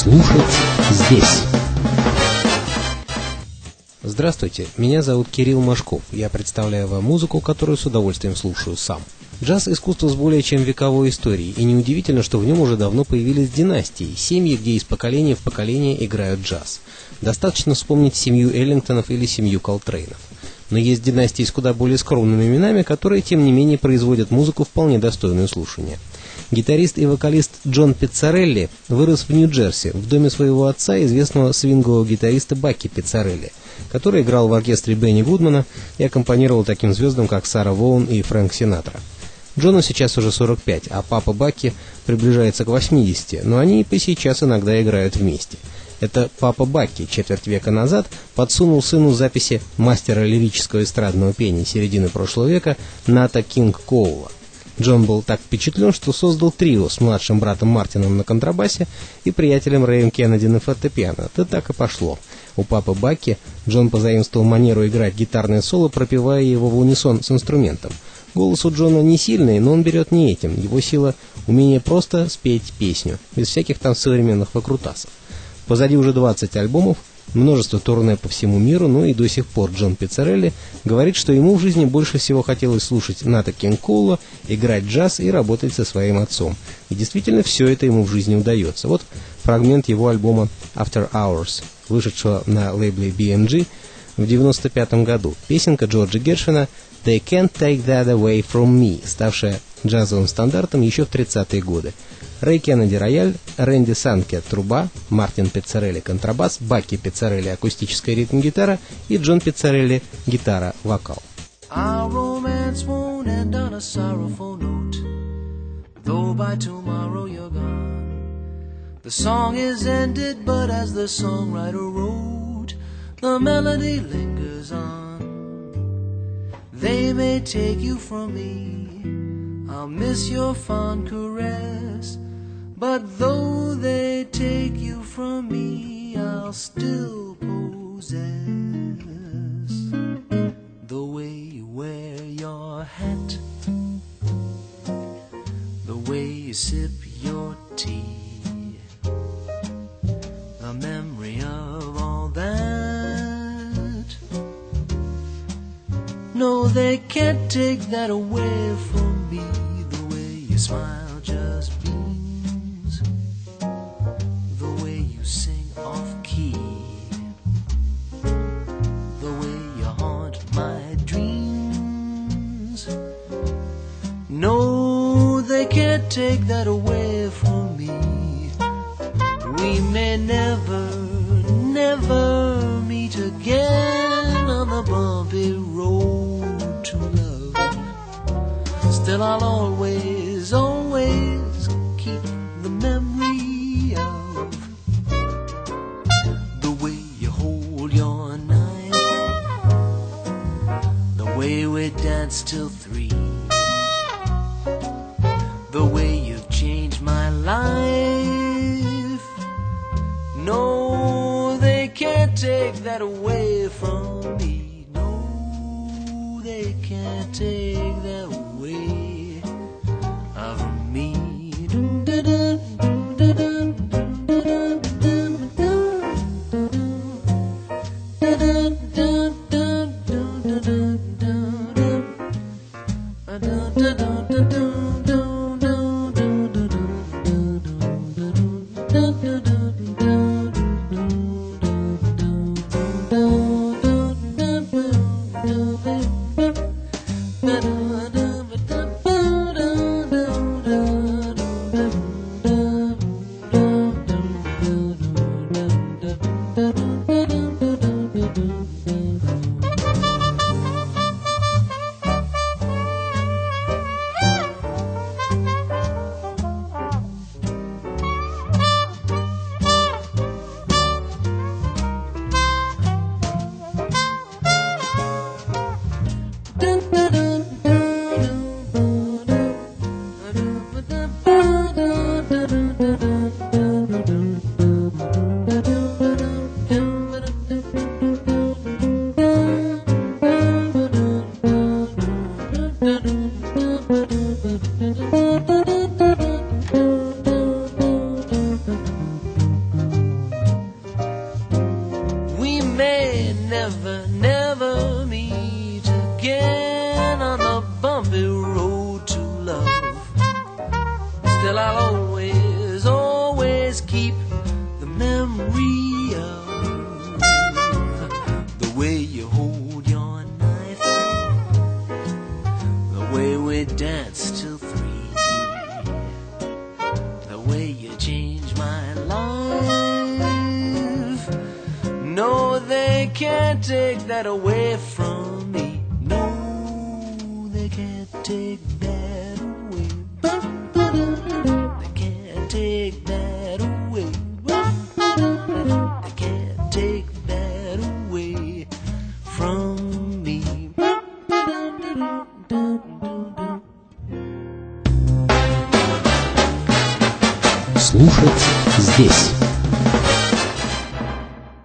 Слушать здесь. Здравствуйте, меня зовут Кирилл Машков. Я представляю вам музыку, которую с удовольствием слушаю сам. Джаз – искусство с более чем вековой историей, и неудивительно, что в нем уже давно появились династии, семьи, где из поколения в поколение играют джаз. Достаточно вспомнить семью Эллингтонов или семью Колтрейнов. Но есть династии с куда более скромными именами, которые, тем не менее, производят музыку вполне достойную слушания. Гитарист и вокалист Джон Пиццарелли вырос в Нью-Джерси, в доме своего отца, известного свингового гитариста Бакки Пиццарелли, который играл в оркестре Бенни Гудмана и аккомпанировал таким звездам, как Сара Воун и Фрэнк Синатра. Джону сейчас уже 45, а папа Бакки приближается к 80, но они и по сейчас иногда играют вместе. Это папа Бакки четверть века назад подсунул сыну записи мастера лирического эстрадного пения середины прошлого века Ната Кинг Коула. Джон был так впечатлен, что создал трио с младшим братом Мартином на контрабасе и приятелем Рэем Кеннеди на фортепиано. Да так и пошло. У папы Бакки Джон позаимствовал манеру играть гитарное соло, пропевая его в унисон с инструментом. Голос у Джона не сильный, но он берет не этим. Его сила – умение просто спеть песню, без всяких там современных выкрутасов. Позади уже 20 альбомов, множество турне по всему миру, но и до сих пор Джон Пиццарелли говорит, что ему в жизни больше всего хотелось слушать Ната Кинг Коула, играть джаз и работать со своим отцом. И действительно, все это ему в жизни удается. Вот фрагмент его альбома After Hours, вышедшего на лейбле BMG в 1995 году. Песенка Джорджа Гершвина «They Can't Take That Away From Me», ставшая джазовым стандартом еще в 30-е годы. Рэй Кеннеди рояль, Рэнди Санке труба, Мартин Пиццарелли контрабас, Бакки Пиццарелли акустическая ритм-гитара и Джон Пиццарелли гитара, вокал. Our romance won't end on a sorrowful note, though by tomorrow you're gone. The song is ended, but as the songwriter wrote, the melody lingers on. They may take you from me, I'll miss your fond caress, but though they take you from me, I'll still possess the way you wear your hat, the way you sip your tea, the memory of all that. No, they can't take that away from me. The way you smile just beams, the way you sing off key, the way you haunt my dreams. No, they can't take that away from me. We may never, never meet again on the bumpy road to love. Still I'll always, always keep the memory of the way you hold your knife, the way we danced till 3, the way you've changed my life. No, they can't take that away from me. No, they can't take that away from me. can't take that away from me. No, they can't take that away. They can't take that away. They can't take that away from me. Слушать здесь.